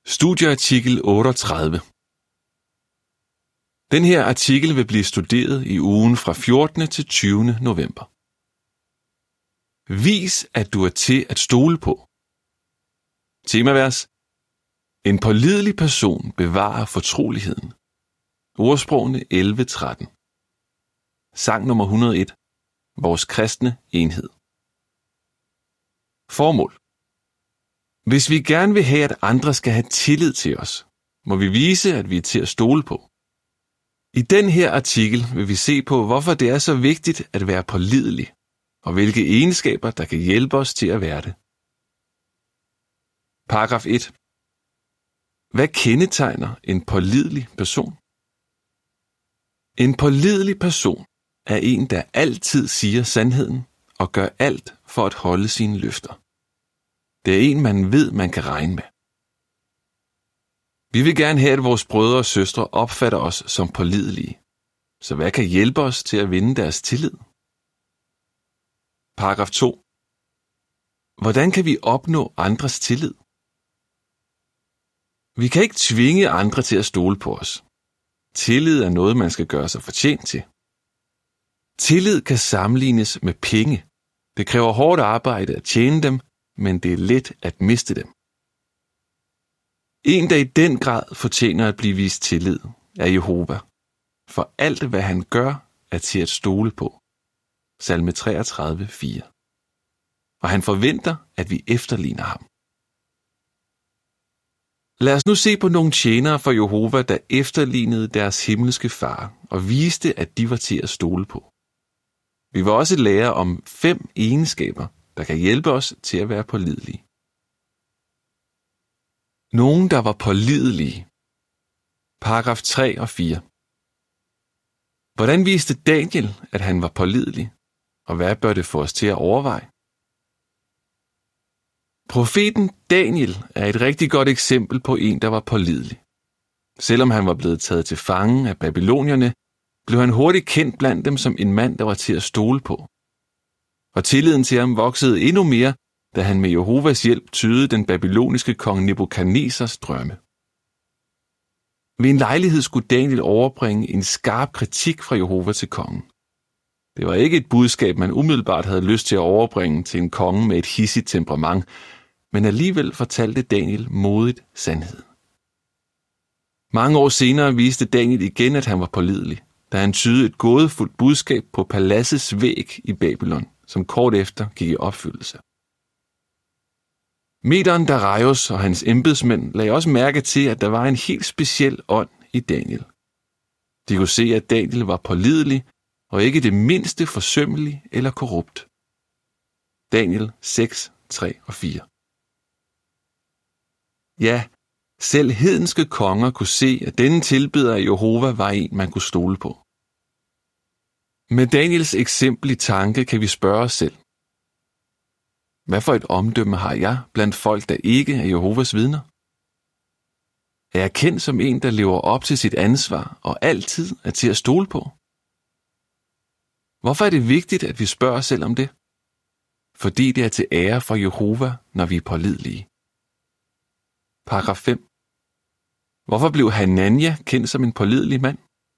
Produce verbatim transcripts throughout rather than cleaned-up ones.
Studieartikel otteogtredive. Den her artikel vil blive studeret i ugen fra fjortende til tyvende november. Vis, at du er til at stole på. Temavers. En pålidelig person bevarer fortroligheden. Ordsprogene elleve tretten. Sang nummer et hundrede og en. Vores kristne enhed. Formål. Hvis vi gerne vil have, at andre skal have tillid til os, må vi vise, at vi er til at stole på. I den her artikel vil vi se på, hvorfor det er så vigtigt at være pålidelig, og hvilke egenskaber, der kan hjælpe os til at være det. Paragraf et. Hvad kendetegner en pålidelig person? En pålidelig person er en, der altid siger sandheden og gør alt for at holde sine løfter. Det er en, man ved, man kan regne med. Vi vil gerne have, at vores brødre og søstre opfatter os som pålidelige. Så hvad kan hjælpe os til at vinde deres tillid? Paragraf to. Hvordan kan vi opnå andres tillid? Vi kan ikke tvinge andre til at stole på os. Tillid er noget, man skal gøre sig fortjent til. Tillid kan sammenlignes med penge. Det kræver hårdt arbejde at tjene dem, men det er let at miste dem. En, der i den grad fortjener at blive vist tillid, er Jehova. For alt, hvad han gør, er til at stole på. Salme treogtredive fire. Og han forventer, at vi efterligner ham. Lad os nu se på nogle tjenere for Jehova, der efterlignede deres himmelske far og viste, at de var til at stole på. Vi vil også lære om fem egenskaber, der kan hjælpe os til at være pålidelige. Nogen, der var pålidelige. Paragraf tre og fire. Hvordan viste Daniel, at han var pålidelig, og hvad bør det få os til at overveje? Profeten Daniel er et rigtig godt eksempel på en, der var pålidelig. Selvom han var blevet taget til fange af babylonierne, blev han hurtigt kendt blandt dem som en mand, der var til at stole på. Og tilliden til ham voksede endnu mere, da han med Jehovas hjælp tydede den babyloniske kong Nebukadnesars drømme. Ved en lejlighed skulle Daniel overbringe en skarp kritik fra Jehova til kongen. Det var ikke et budskab, man umiddelbart havde lyst til at overbringe til en konge med et hidsigt temperament, men alligevel fortalte Daniel modigt sandheden. Mange år senere viste Daniel igen, at han var pålidelig, da han tydede et gådefuldt budskab på paladsets væg i Babylon, som kort efter gik i opfyldelse. Mederen Darius og hans embedsmænd lagde også mærke til, at der var en helt speciel ånd i Daniel. De kunne se, at Daniel var pålidelig og ikke det mindste forsømmelig eller korrupt. Daniel seks, tre og fire. Ja, selv hedenske konger kunne se, at denne tilbeder af Jehova var en, man kunne stole på. Med Daniels eksempel i tanke kan vi spørge os selv. Hvad for et omdømme har jeg blandt folk, der ikke er Jehovas vidner? Er jeg kendt som en, der lever op til sit ansvar og altid er til at stole på? Hvorfor er det vigtigt, at vi spørger os selv om det? Fordi det er til ære for Jehova, når vi er pålidelige. Paragraf fem. Hvorfor blev Hanania kendt som en pålidelig mand?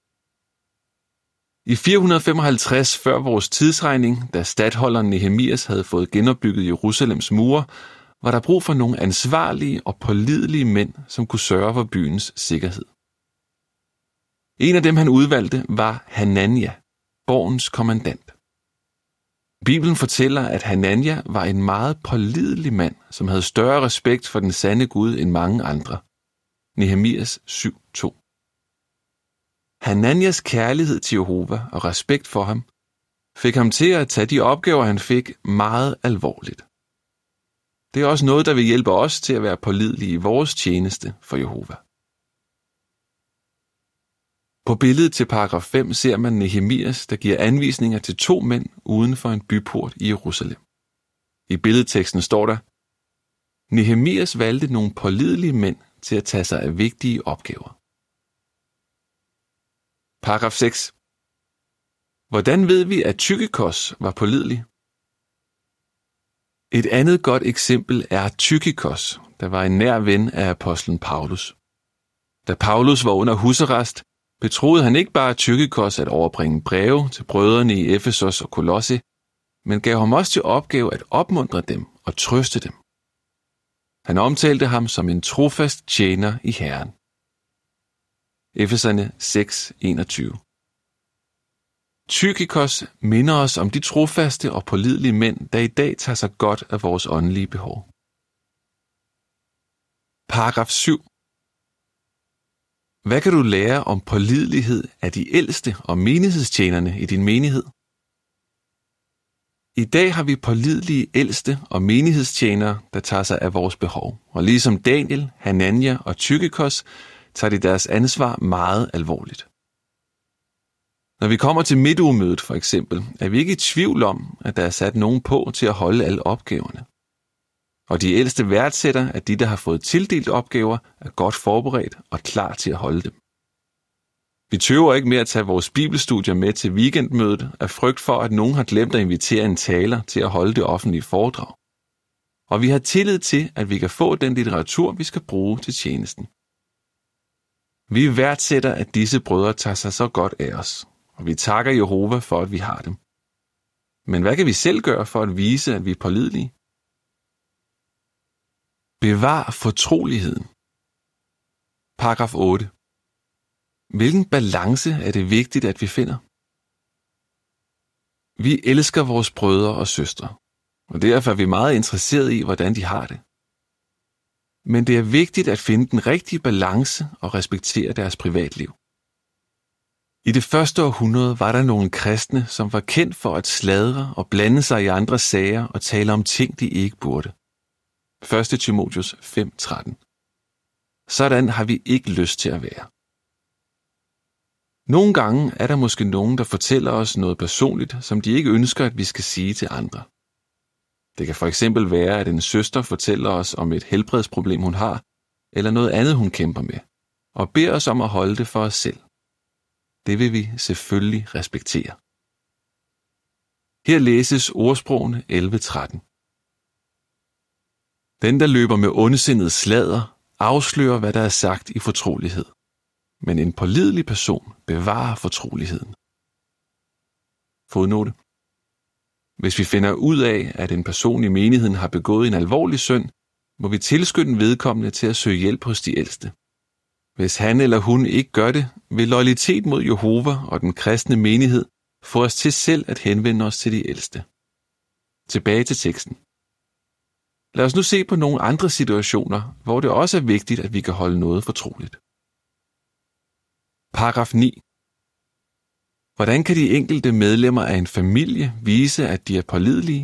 I fire hundrede femoghalvtreds før vores tidsregning, da statholderen Nehemias havde fået genopbygget Jerusalems mure, var der brug for nogle ansvarlige og pålidelige mænd, som kunne sørge for byens sikkerhed. En af dem, han udvalgte, var Hanania, borgens kommandant. Bibelen fortæller, at Hanania var en meget pålidelig mand, som havde større respekt for den sande Gud end mange andre. Nehemias syv to. Hananias kærlighed til Jehova og respekt for ham fik ham til at tage de opgaver, han fik, meget alvorligt. Det er også noget, der vil hjælpe os til at være pålidelige i vores tjeneste for Jehova. På billedet til paragraf fem ser man Nehemias, der giver anvisninger til to mænd uden for en byport i Jerusalem. I billedteksten står der: Nehemias valgte nogle pålidelige mænd til at tage sig af vigtige opgaver. Paragraf seks. Hvordan ved vi, at Tykikos var pålidelig? Et andet godt eksempel er Tykikos, der var en nær ven af apostlen Paulus. Da Paulus var under husarrest, betroede han ikke bare Tykikos at overbringe breve til brødrene i Efesos og Kolosse, men gav ham også til opgave at opmuntre dem og trøste dem. Han omtalte ham som en trofast tjener i Herren. Efeserne seks enogtyve. Tykikos minder os om de trofaste og pålidelige mænd, der i dag tager sig godt af vores åndelige behov. Paragraf syv. Hvad kan du lære om pålidelighed af de ældste og menighedstjenerne i din menighed? I dag har vi pålidelige ældste og menighedstjenere, der tager sig af vores behov. Og ligesom Daniel, Hanania og Tykikos, tager de deres ansvar meget alvorligt. Når vi kommer til midtugemødet for eksempel, er vi ikke i tvivl om, at der er sat nogen på til at holde alle opgaverne. Og de ældste værdsætter, at de, der har fået tildelt opgaver, er godt forberedt og klar til at holde dem. Vi tøver ikke med at tage vores bibelstudier med til weekendmødet af frygt for, at nogen har glemt at invitere en taler til at holde det offentlige foredrag. Og vi har tillid til, at vi kan få den litteratur, vi skal bruge til tjenesten. Vi værdsætter, at disse brødre tager sig så godt af os, og vi takker Jehova for, at vi har dem. Men hvad kan vi selv gøre for at vise, at vi er pålidelige? Bevar fortroligheden. Paragraf otte. Hvilken balance er det vigtigt, at vi finder? Vi elsker vores brødre og søstre, og derfor er vi meget interesserede i, hvordan de har det. Men det er vigtigt at finde den rigtige balance og respektere deres privatliv. I det første århundrede var der nogle kristne, som var kendt for at sladre og blande sig i andres sager og tale om ting, de ikke burde. første Timotheus fem tretten. Sådan har vi ikke lyst til at være. Nogle gange er der måske nogen, der fortæller os noget personligt, som de ikke ønsker, at vi skal sige til andre. Det kan for eksempel være, at en søster fortæller os om et helbredsproblem, hun har, eller noget andet, hun kæmper med, og beder os om at holde det for os selv. Det vil vi selvfølgelig respektere. Her læses ordsprogene elleve tretten. Den, der løber med ondsindet sladder, afslører, hvad der er sagt i fortrolighed. Men en pålidelig person bevarer fortroligheden. Fodnote. Hvis vi finder ud af, at en person i menigheden har begået en alvorlig synd, må vi tilskynde vedkommende til at søge hjælp hos de ældste. Hvis han eller hun ikke gør det, vil loyalitet mod Jehova og den kristne menighed få os til selv at henvende os til de ældste. Tilbage til teksten. Lad os nu se på nogle andre situationer, hvor det også er vigtigt, at vi kan holde noget fortroligt. Paragraf ni. Hvordan kan de enkelte medlemmer af en familie vise, at de er pålidelige?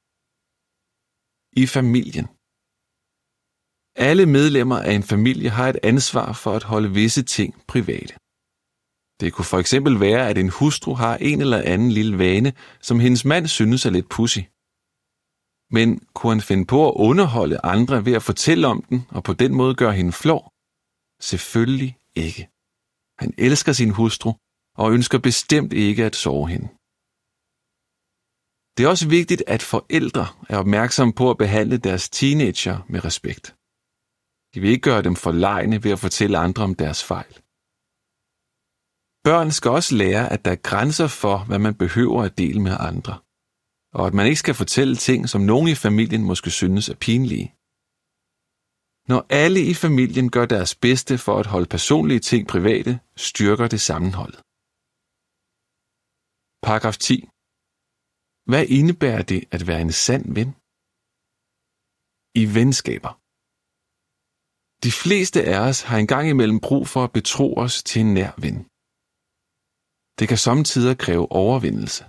I familien. Alle medlemmer af en familie har et ansvar for at holde visse ting private. Det kunne for eksempel være, at en hustru har en eller anden lille vane, som hendes mand synes er lidt pudsig. Men kunne han finde på at underholde andre ved at fortælle om den, og på den måde gøre hende flov? Selvfølgelig ikke. Han elsker sin hustru, og ønsker bestemt ikke at såre hende. Det er også vigtigt, at forældre er opmærksomme på at behandle deres teenager med respekt. De vil ikke gøre dem forlegne ved at fortælle andre om deres fejl. Børn skal også lære, at der er grænser for, hvad man behøver at dele med andre, og at man ikke skal fortælle ting, som nogen i familien måske synes er pinlige. Når alle i familien gør deres bedste for at holde personlige ting private, styrker det sammenholdet. Paragraf ti. Hvad indebærer det at være en sand ven? I venskaber. De fleste af os har engang imellem brug for at betro os til en nær ven. Det kan sommetider kræve overvindelse.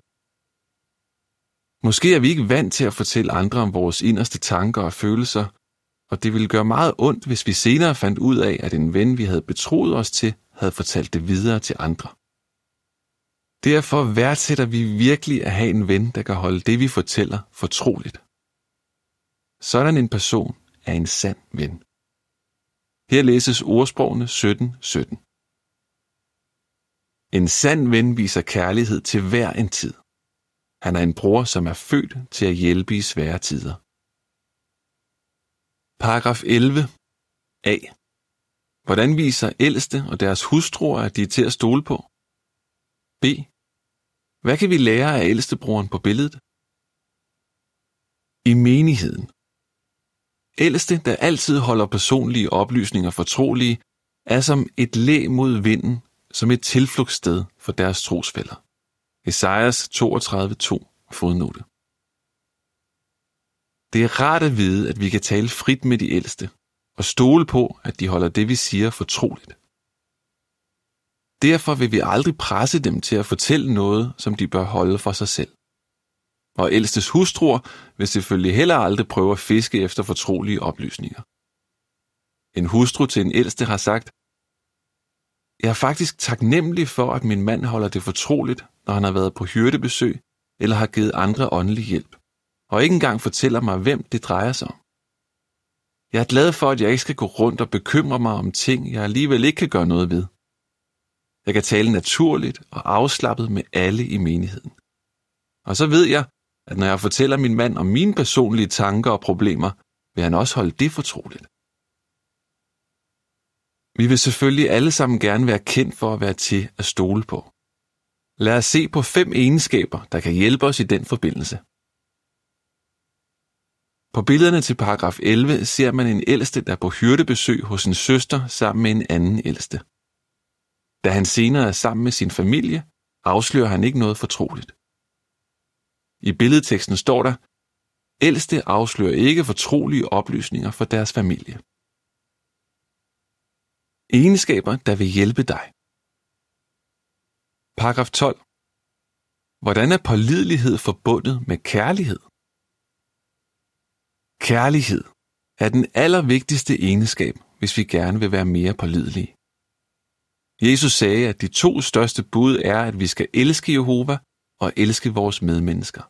Måske er vi ikke vant til at fortælle andre om vores inderste tanker og følelser, og det ville gøre meget ondt, hvis vi senere fandt ud af, at en ven, vi havde betroet os til, havde fortalt det videre til andre. Derfor værdsætter vi virkelig at have en ven, der kan holde det, vi fortæller, fortroligt. Sådan en person er en sand ven. Her læses ordsprogene sytten sytten. En sand ven viser kærlighed til hver en tid. Han er en bror, som er født til at hjælpe i svære tider. Paragraf elleve A. Hvordan viser ældste og deres hustruer, at de er til at stole på? B. Hvad kan vi lære af ældstebroren på billedet? I menigheden. Ældste, der altid holder personlige oplysninger fortrolige, er som et læ mod vinden, som et tilflugtssted for deres trosfæller. Esajas toogtredive to fodnote. Det er rart at vide, at vi kan tale frit med de ældste, og stole på, at de holder det, vi siger, fortroligt. Derfor vil vi aldrig presse dem til at fortælle noget, som de bør holde for sig selv. Og ældstes hustruer vil selvfølgelig heller aldrig prøve at fiske efter fortrolige oplysninger. En hustru til en ældste har sagt, jeg er faktisk taknemmelig for, at min mand holder det fortroligt, når han har været på hyrdebesøg eller har givet andre åndelig hjælp, og ikke engang fortæller mig, hvem det drejer sig om. Jeg er glad for, at jeg ikke skal gå rundt og bekymre mig om ting, jeg alligevel ikke kan gøre noget ved. Jeg kan tale naturligt og afslappet med alle i menigheden. Og så ved jeg, at når jeg fortæller min mand om mine personlige tanker og problemer, vil han også holde det fortroligt. Vi vil selvfølgelig alle sammen gerne være kendt for at være til at stole på. Lad os se på fem egenskaber, der kan hjælpe os i den forbindelse. På billederne til paragraf elleve ser man en ældste, der er på hyrdebesøg hos en søster sammen med en anden ældste. Da han senere er sammen med sin familie, afslører han ikke noget fortroligt. I billedteksten står der, ældste afslører ikke fortrolige oplysninger for deres familie. Egenskaber, der vil hjælpe dig. Paragraf tolv. Hvordan er pålidelighed forbundet med kærlighed? Kærlighed er den allervigtigste egenskab, hvis vi gerne vil være mere pålidelige. Jesus sagde, at de to største bud er, at vi skal elske Jehova og elske vores medmennesker.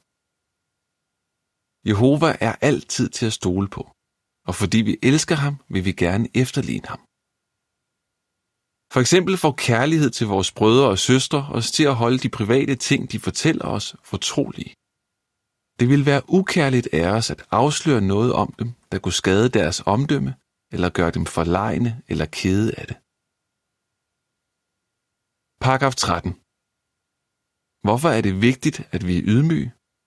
Jehova er altid til at stole på, og fordi vi elsker ham, vil vi gerne efterligne ham. For eksempel får kærlighed til vores brødre og søstre os til at holde de private ting, de fortæller os, fortrolige. Det vil være ukærligt af os at afsløre noget om dem, der kunne skade deres omdømme, eller gøre dem forlegne eller kede af det. Paragraf tretten. Hvorfor er det vigtigt, at vi er ydmyge?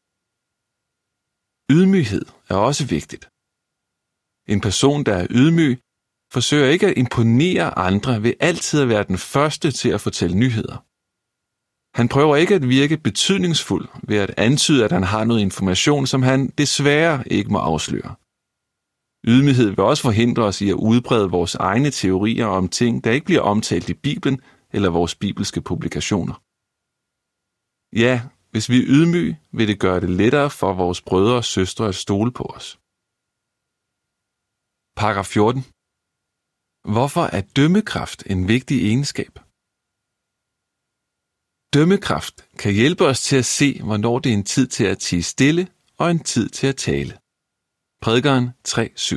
Ydmyghed er også vigtigt. En person, der er ydmyg, forsøger ikke at imponere andre ved altid at være den første til at fortælle nyheder. Han prøver ikke at virke betydningsfuld ved at antyde, at han har noget information, som han desværre ikke må afsløre. Ydmyghed vil også forhindre os i at udbrede vores egne teorier om ting, der ikke bliver omtalt i Bibelen eller vores bibelske publikationer. Ja, hvis vi er ydmyge, vil det gøre det lettere for vores brødre og søstre at stole på os. Paragraf fjorten. Hvorfor er dømmekraft en vigtig egenskab? Dømmekraft kan hjælpe os til at se, hvornår det er en tid til at tie stille og en tid til at tale. Prædikeren tre syv.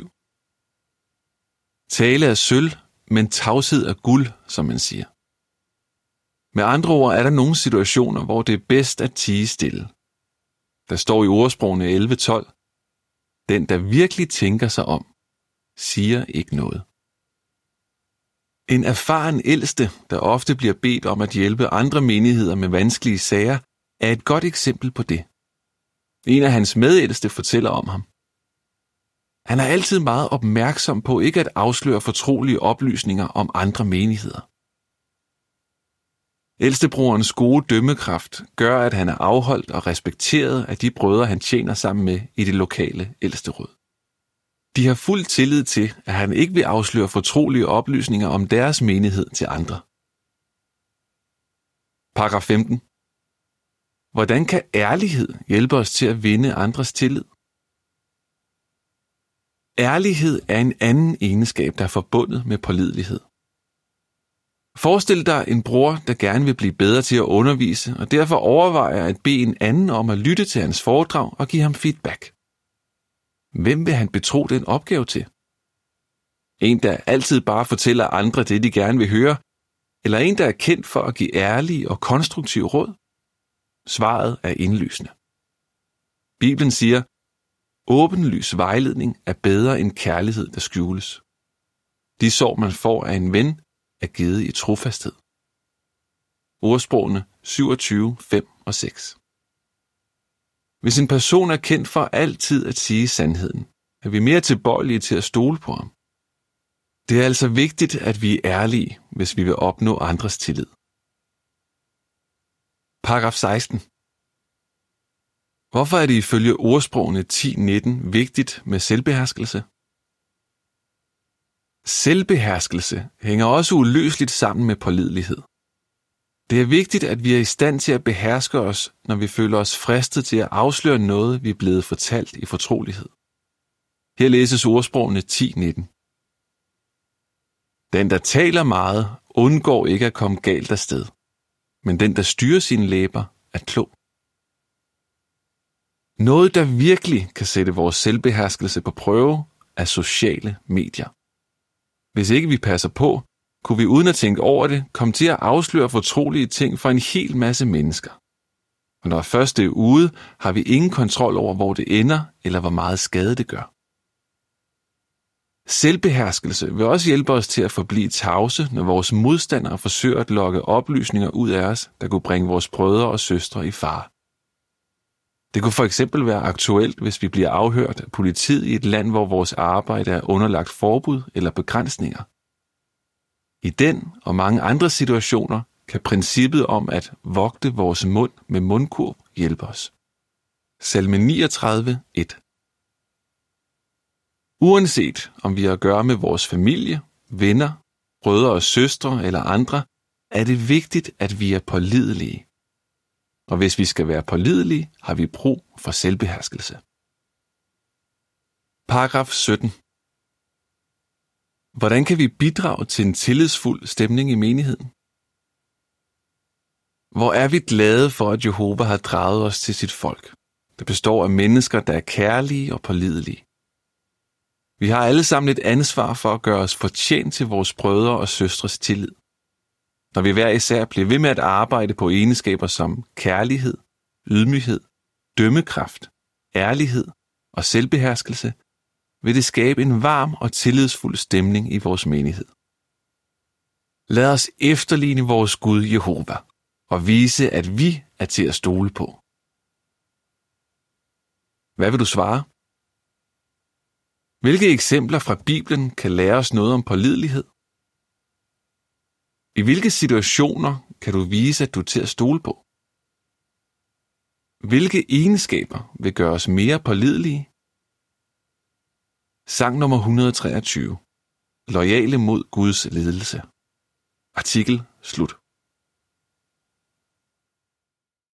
Tale er sølv, men tavshed er guld, som man siger. Med andre ord er der nogle situationer, hvor det er bedst at tie stille. Der står i ordsprogene elleve tolv, den, der virkelig tænker sig om, siger ikke noget. En erfaren ældste, der ofte bliver bedt om at hjælpe andre menigheder med vanskelige sager, er et godt eksempel på det. En af hans medældste fortæller om ham. Han er altid meget opmærksom på ikke at afsløre fortrolige oplysninger om andre menigheder. Ældstebrorens gode dømmekraft gør, at han er afholdt og respekteret af de brødre, han tjener sammen med i det lokale ældsteråd. De har fuld tillid til, at han ikke vil afsløre fortrolige oplysninger om deres menighed til andre. Paragraf femten. Hvordan kan ærlighed hjælpe os til at vinde andres tillid? Ærlighed er en anden egenskab, der er forbundet med pålidelighed. Forestil dig en bror, der gerne vil blive bedre til at undervise, og derfor overvejer at bede en anden om at lytte til hans foredrag og give ham feedback. Hvem vil han betro den opgave til? En, der altid bare fortæller andre det, de gerne vil høre, eller en, der er kendt for at give ærlige og konstruktive råd? Svaret er indlysende. Bibelen siger, åbenlys vejledning er bedre end kærlighed, der skjules. De sår, man får af en ven, er givet i trofasthed. Ordsprogene syvogtyve, fem og seks. Hvis en person er kendt for altid at sige sandheden, er vi mere tilbøjelige til at stole på ham. Det er altså vigtigt, at vi er ærlige, hvis vi vil opnå andres tillid. Paragraf seksten. Hvorfor er det ifølge ordsprogene ti nitten vigtigt med selvbeherskelse? Selvbeherskelse hænger også uløseligt sammen med pålidelighed. Det er vigtigt, at vi er i stand til at beherske os, når vi føler os fristet til at afsløre noget, vi er blevet fortalt i fortrolighed. Her læses ordsprogene ti nitten. Den, der taler meget, undgår ikke at komme galt afsted, men den, der styrer sine læber, er klog. Noget, der virkelig kan sætte vores selvbeherskelse på prøve, er sociale medier. Hvis ikke vi passer på, kunne vi uden at tænke over det komme til at afsløre fortrolige ting for en hel masse mennesker. Og når først det er ude, har vi ingen kontrol over, hvor det ender, eller hvor meget skade det gør. Selvbeherskelse vil også hjælpe os til at forblive tavse, når vores modstandere forsøger at lokke oplysninger ud af os, der kunne bringe vores brødre og søstre i fare. Det kunne for eksempel være aktuelt, hvis vi bliver afhørt af politiet i et land, hvor vores arbejde er underlagt forbud eller begrænsninger. I den og mange andre situationer kan princippet om at vogte vores mund med mundkurv hjælpe os. Salme niogtredive, et. Uanset om vi har at gøre med vores familie, venner, brødre og søstre eller andre, er det vigtigt, at vi er pålidelige. Og hvis vi skal være pålidelige, har vi brug for selvbeherskelse. Paragraf sytten. Hvordan kan vi bidrage til en tillidsfuld stemning i menigheden? Hvor er vi glade for, at Jehova har draget os til sit folk, der består af mennesker, der er kærlige og pålidelige. Vi har alle sammen et ansvar for at gøre os fortjent til vores brødre og søstres tillid. Når vi hver især bliver ved med at arbejde på egenskaber som kærlighed, ydmyghed, dømmekraft, ærlighed og selvbeherskelse, vil det skabe en varm og tillidsfuld stemning i vores menighed. Lad os efterligne vores Gud Jehova og vise, at vi er til at stole på. Hvad vil du svare? Hvilke eksempler fra Bibelen kan lære os noget om pålidelighed? I hvilke situationer kan du vise, at du er til at stole på? Hvilke egenskaber vil gøre os mere pålidelige? Sang nummer et hundrede og treogtyve. Loyale mod Guds ledelse. Artikel slut.